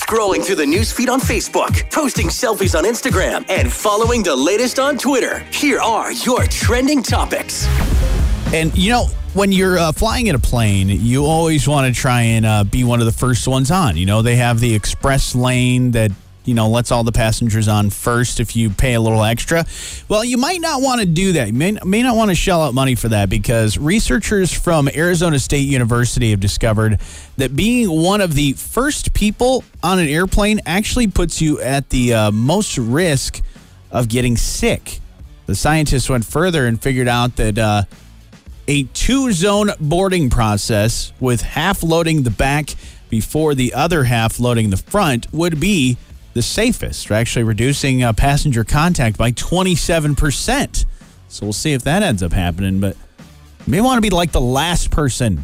scrolling through the newsfeed on Facebook, posting selfies on Instagram, and following the latest on Twitter. Here are your trending topics. And, when you're flying in a plane, you always want to try and be one of the first ones on. They have the express lane that, lets all the passengers on first if you pay a little extra. Well, you might not want to do that. You may not want to shell out money for that because researchers from Arizona State University have discovered that being one of the first people on an airplane actually puts you at the most risk of getting sick. The scientists went further and figured out that a 2-zone boarding process with half loading the back before the other half loading the front would be the safest, actually reducing passenger contact by 27%. So we'll see if that ends up happening, but you may want to be like the last person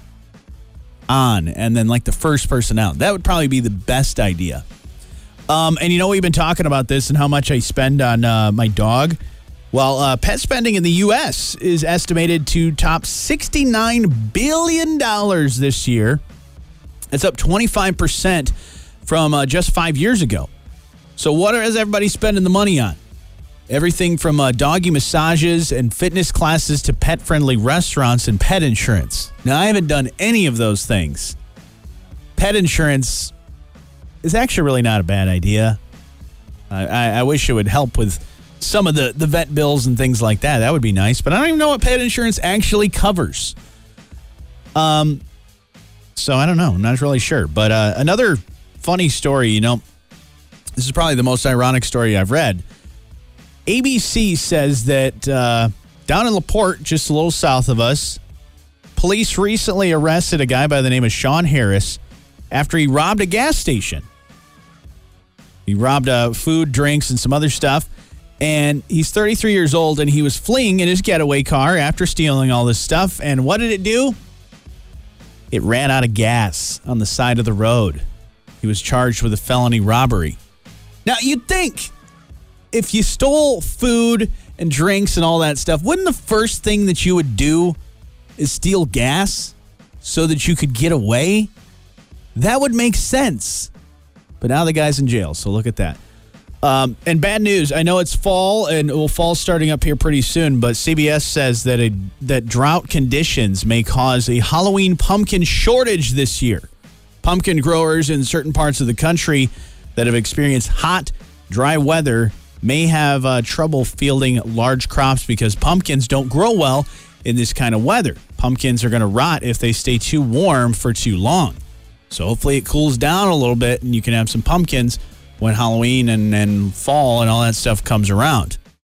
on and then like the first person out. That would probably be the best idea. And we've been talking about this and how much I spend on my dog. Well, pet spending in the U.S. is estimated to top $69 billion this year. It's up 25% from just 5 years ago. So what is everybody spending the money on? Everything from doggy massages and fitness classes to pet-friendly restaurants and pet insurance. Now, I haven't done any of those things. Pet insurance is actually really not a bad idea. I wish it would help with some of the vet bills and things like that. That would be nice. But I don't even know what pet insurance actually covers. So I don't know. I'm not really sure. But another funny story, this is probably the most ironic story I've read. ABC says that down in LaPorte, just a little south of us, police recently arrested a guy by the name of Sean Harris after he robbed a gas station. He robbed food, drinks, and some other stuff. And he's 33 years old, and he was fleeing in his getaway car after stealing all this stuff. And what did it do? It ran out of gas on the side of the road. He was charged with a felony robbery. Now, you'd think if you stole food and drinks and all that stuff, wouldn't the first thing that you would do is steal gas so that you could get away? That would make sense. But now the guy's in jail, so look at that. And bad news, I know it's fall, and fall's starting up here pretty soon, but CBS says that drought conditions may cause a Halloween pumpkin shortage this year. Pumpkin growers in certain parts of the country that have experienced hot, dry weather may have trouble fielding large crops because pumpkins don't grow well in this kind of weather. Pumpkins are going to rot if they stay too warm for too long. So hopefully it cools down a little bit and you can have some pumpkins when Halloween and fall and all that stuff comes around.